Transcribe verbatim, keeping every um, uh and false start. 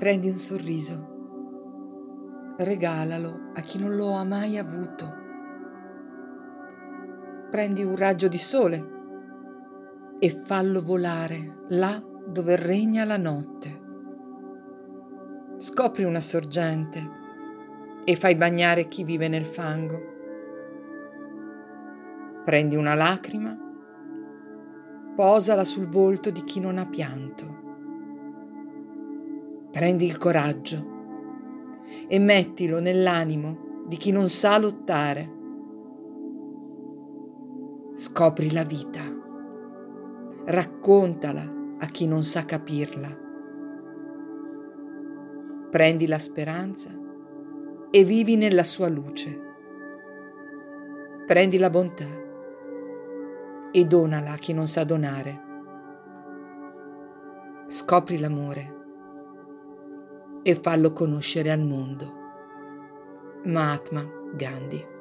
Prendi un sorriso, regalalo a chi non lo ha mai avuto. Prendi un raggio di sole e fallo volare là dove regna la notte. Scopri una sorgente e fai bagnare chi vive nel fango. Prendi una lacrima, posala sul volto di chi non ha pianto. Prendi il coraggio e mettilo nell'animo di chi non sa lottare. Scopri la vita, raccontala a chi non sa capirla. Prendi la speranza e vivi nella sua luce. Prendi la bontà e donala a chi non sa donare. Scopri l'amore e fallo conoscere al mondo. Mahatma Gandhi.